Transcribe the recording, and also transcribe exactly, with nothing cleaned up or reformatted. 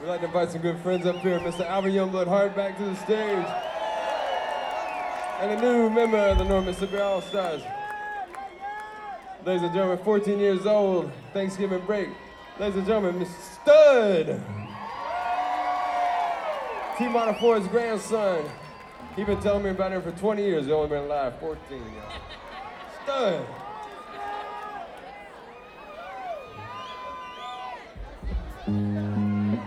We'd like to invite some good friends up here. Mister Alvin Youngblood Hart back to the stage. And a new member of the North Mississippi All-Stars. Ladies and gentlemen, fourteen years old, Thanksgiving break. Ladies and gentlemen, Mister Stud. T-Model Ford's grandson. He been telling me about him for twenty years. He only been alive fourteen, y'all. Stud. Mm-hmm.